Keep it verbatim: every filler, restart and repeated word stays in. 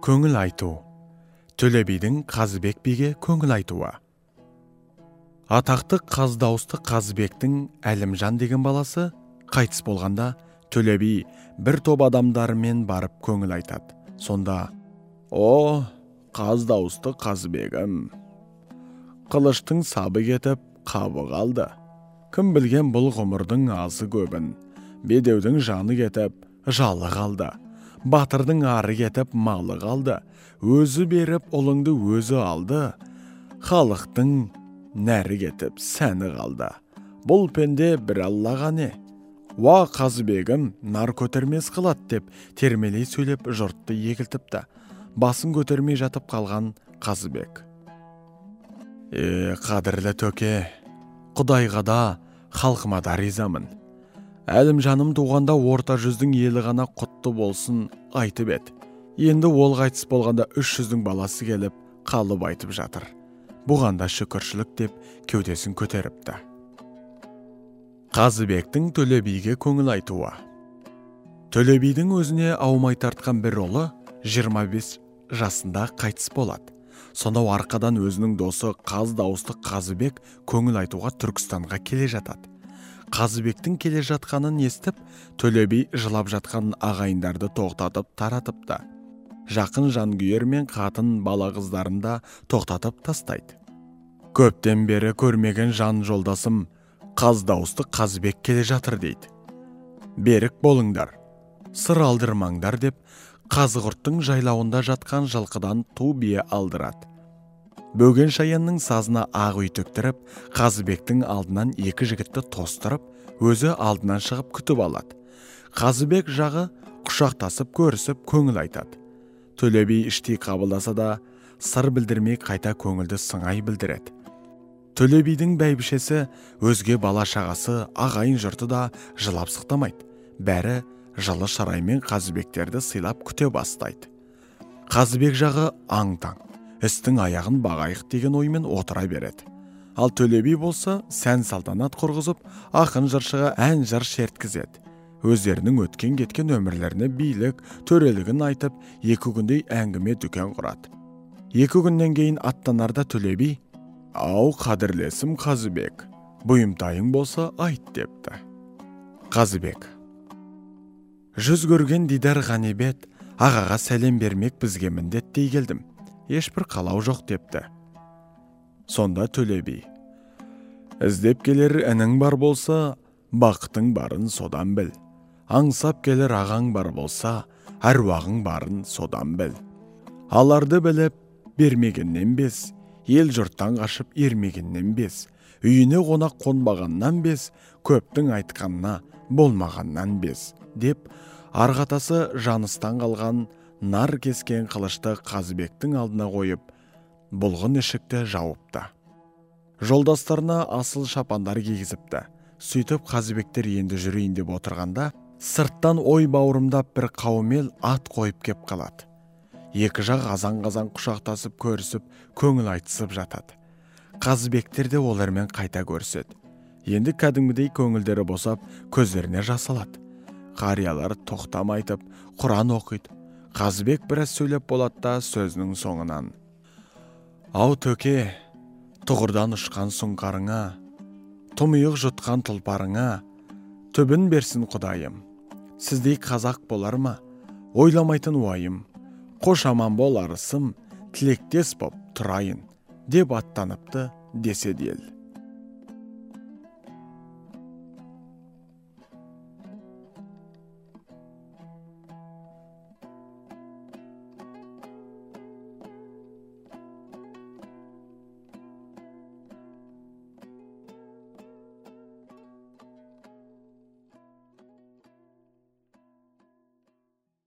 Көңіл айту. Төле бидің Қазыбек биге көңіл айтуы. Атақты қаз дауысты Қазыбектің Әлімжан деген баласы қайтыс болғанда Төле би бір топ адамдарымен барып көңіл айтады. Сонда: «О, қаз дауысты Қазыбегім, қылыштың сабы кетіп, қабы қалды. Кім білген бұл ғұмырдың азы көбін, бедеудің жаны кетіп, жалы қалды. Батырдың ары кетіп, малы қалды. Өзі беріп, ұлыңды өзі алды. Халықтың нәрі кетіп, сәні қалды. Бұл пенде бір Аллаға не? Уа Қазыбегім, нар көтермес қылат» деп термелей сөйлеп жұртты егілтіпті. Басын көтермей жатып қалған Қазыбек: «Е, қадірлі төке, Құдайға да, халқыма да ризамын. Әлімжаным туғанда орта жүздің елі ғана құтты болсын айтып еді. Енді ол қайтыс болғанда үш жүздің баласы келіп, қалып айтып жатыр. Бұғанда шүкіршілік» деп кеудесін көтеріпті. Қазыбектің Төле биге көңіл айтуы. Төле бидің өзіне аумай тартқан бір ұлы жиырма бес жасында қайтыс болады. Сонау арқадан өзінің досы қаз дауысты Қазыбек көңіл айтуға Түркістанға келе жатады. Қазыбектің келе жатқанын естіп, Төле би жылап жатқан ағайындарды тоқтатып таратыпты. Жақын жанкүйер мен қатын бала қыздарын да тоқтатып тастайды. «Көптен бері көрмеген жан жолдасым қаз дауысты Қазыбек келе жатыр» дейді. «Берік болыңдар, сыр алдырмаңдар» деп Қазығұрттың жайлауында жатқан жылқыдан ту бие алдырады. Бөген шаянның сазына ақ үй төктіріп, Қазыбектің алдынан екі жігітті тостырып, өзі алдынан шығып күтіп алады. Қазыбек жағы құшақтасып көрісіп көңіл айтады. Төле би іштей қабылдаса да, сыр білдірмей қайта көңілді сыңай білдіреді. Төле бидің бәйбішесі, өзге бала шағасы, ағайын жұрты да жылап сықтамайды. Бәрі жылы шараймен Қазыбектерді сыйлап күте бастайды. Қазыбек жағы аң-таң, істің аяғын бағайық деген оймен отыра береді. Ал Төле би болса сән салтанат құрғызып, ақын жыршыға ән жыр шерткізеді. Өздерінің өткен кеткен өмірлеріне билік, төрелігін айтып, екі күндей әңгіме дүкен құрады. Екі күннен кейін аттанарда Төле би: «Ау қадірлесім Қазыбек, бұйымтайың болса айт» депті. Қазыбек: «Жүз көрген дидар ғанибет, ағаға сәлем бермек бізге міндет дей келдім. Ешбір қалау жоқ» депті. Сонда Төле би: «Іздеп келер інің бар болса, бақытың барын содан біл. Аңсап келер ағаң бар болса, әруағың барын содан біл. Аларды біліп, бермегеннен без, ел жұрттан қашып ермегеннен без, үйіне қонақ қонбағаннан без, көптің айтқанына болмағаннан без» деп арғатасы жаныстан қалған нар кескен қылышты Қазыбектің алдына қойып, бұлғын ішікті жауыпты. Жолдастарына асыл шапандар кигізіпті. Сөйтіп Қазыбектер енді жүрейін деп отырғанда, сырттан ой бауырымдап бір қауымел ат қойып кеп қалады. Екі жақ азан-қазан құшақтасып көрісіп, көңіл айтысып жатады. Қазыбектер де олармен қайта көріседі. Енді кәдімгідей көңілдері босап, көздеріне жас алады. Қариялар тоқтам айтып, Құран оқиды. Қазыбек біраз сөйлеп болады да сөзінің соңынан: «Ау төке, тұғырдан ұшқан сұңқарыңа, тұмиық жұтқан тұлпарыңа түбін берсін Құдайым. Сіздей қазақ болар ма? Ойламайтын уайым. Қош аман бол арысым, тілектес боп тұрайын» деп аттаныпты десе ел.